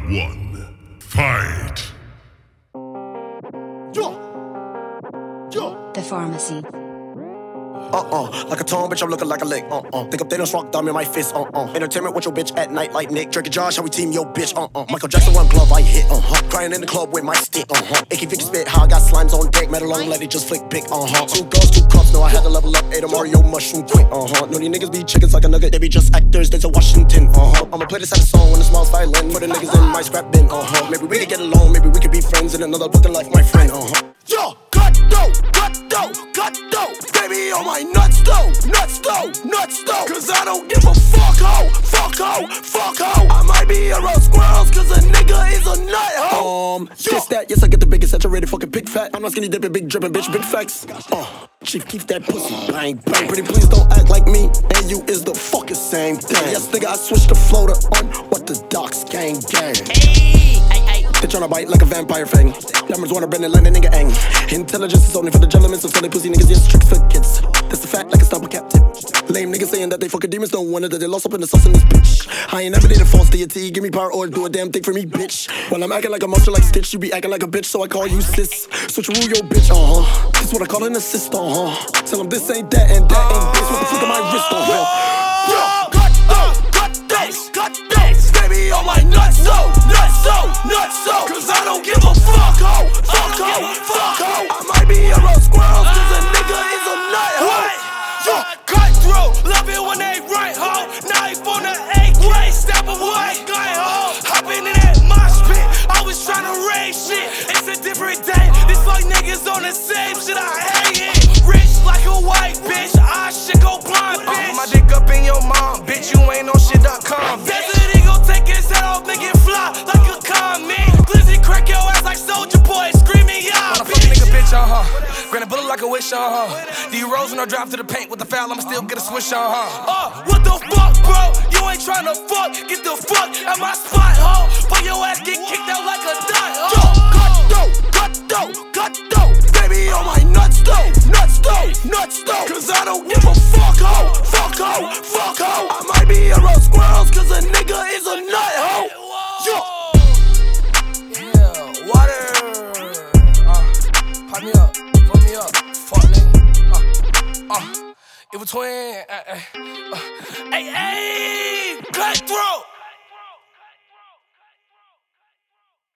one, fight! The Pharmacy. Like a tone, bitch, I'm looking like a lick. Think up Thanos, rock thumb in my fist. Entertainment with your bitch at night like Nick. Drake and Josh, how we team your bitch. Michael Jackson, one glove I hit. Crying in the club with my stick. Icky Vicky spit, how I got slimes on deck. Metal long, let it just flick pick. Two girls, two cups, no, I had to level up. Ate a Mario mushroom quick. No, these niggas be chickens like a nugget. They be just actors, they to Washington. I'ma play this at a song when the smile's violin. Put the niggas in my scrap bin. Maybe we could get along, maybe we could be friends in another fucking life, my friend. Yo, cut though. Baby on my nuts though. Cause I don't give a fuck ho. I might be around squirrels cause a nigga is a nut ho. This that, yes I get the biggest saturated fucking big fat. I'm not skinny dipping, big dripping bitch, big facts. Chief, keep that pussy bang bang. Pretty please don't act like me and you is the fucking same thing. Yes nigga I switched the floater on what the docs gang. They tryna bite like a vampire fang. Numbers wanna bend and land a nigga ang. Intelligence is only for the gentlemen, so silly pussy niggas, yes, tricks for kids. That's the fact like a stumper captain. Lame niggas saying that they fucking demons, don't wonder that they lost up in the sauce in this bitch. I ain't never did a false deity, give me power or do a damn thing for me, bitch. When I'm acting like a monster like Stitch, you be acting like a bitch, so I call you sis. Switcheroo your bitch, This what I call an assist, Tell them this ain't that and that ain't this. What the fuck am I wrist, Cut those, baby on my nuts so. Cause I don't give a fuck ho. I might be around squirrels cause a nigga is a nut ho. Cutthroat, love it when they right ho. Knife on the AK, step away, guy ho. Hopping in that mosh pit, always trying to raise shit. It's a different day, this like niggas on the same shit, I hate it. Rich like a white bitch, I shit go blind bitch. My dick up in your mom, bitch, you ain't on shit.com. Desert Eagle take his head off, make it fly like a comet. Glizzy crack your ass like Soulja Boy, screaming yeah, bitch. Nigga, bitch, Granted bullet like a wish, D-Rose when I drive to the paint with the foul, I'ma still get a swish, what the fuck, bro? You ain't tryna fuck, get the fuck at my spot, ho. But your ass get kicked out like a dot, ho. Cut though, baby on my nuts though. Cause I don't give a fuck ho. I might be around squirrels cause a nigga is a nut ho. Yeah, water. Pipe me up, put me up, fuck nigga. In between, Hey, cutthroat.